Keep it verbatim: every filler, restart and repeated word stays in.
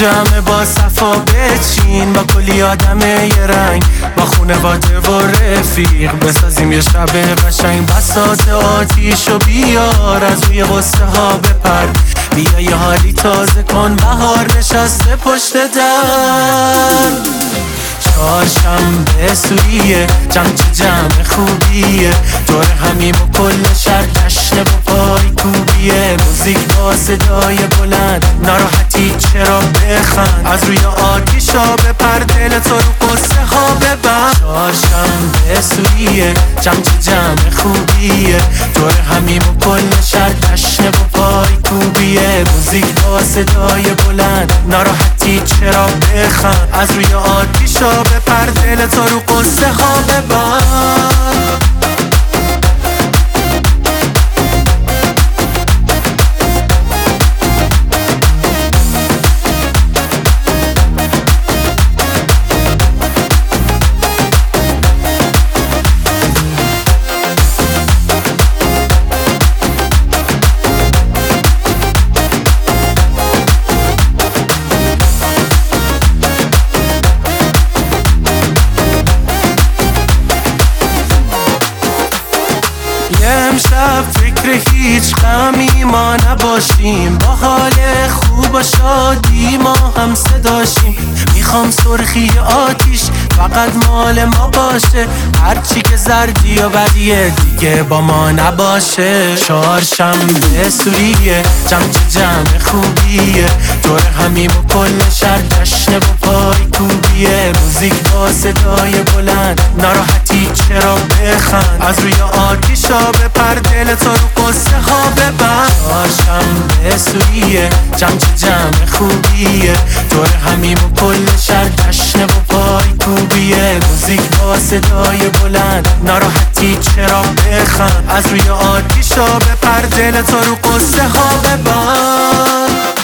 جمع با صفا بچین، با کلی آدم یه رنگ، با خونواده و رفیق بسازیم یه شب قشنگ. بساط آتیش و بیار از روی غصه ها بپر، بیا یه حالی تازه کن، بهار نشسته پشت در. چهارشنبه سوریه، جمع چه جمع خوبیه، دور همیم و کل شهر جشنه و پای کوبیه. موزیک با صدای بلند، ناراحتی چرا بخند، از روی آتیشا بپر، دل تو رو قصه ها ببند. چهارشنبه سوریه، جمع چه جمع خوبیه، دور همیم و کل شهر جشنه و پای کوبیه. موزیک با صدای بلند، ناراحتی چرا بخند، از روی آتیشا بپر، دل تو رو قصه ها ببند. امشب فکر هیچ غمی ما نباشیم، با حال خوب و شادی ما هم صداشیم. میخوام سرخی آتیش فقط مال ما باشه، هرچی که زردی و بدیه دیگه با ما نباشه. چهارشنبه سوریه، جمع چه جمع خوبیه، دور همیم و کل شهر جشنه و پای کوبیه. موزیک با صدای بلند، ناراحتی چرا بخند، از روی آتیشا بپر، دل تو رو قصه ها ببند. چهارشنبه سوریه، جمع چه جمع خوبیه، دور همیم و کل شهر جشنه و پای کوبیه. موزیک با صدای بلند، ناراحتی چرا بخند، از روی آتیشا بپر، دل تو رو قصه ها ببند.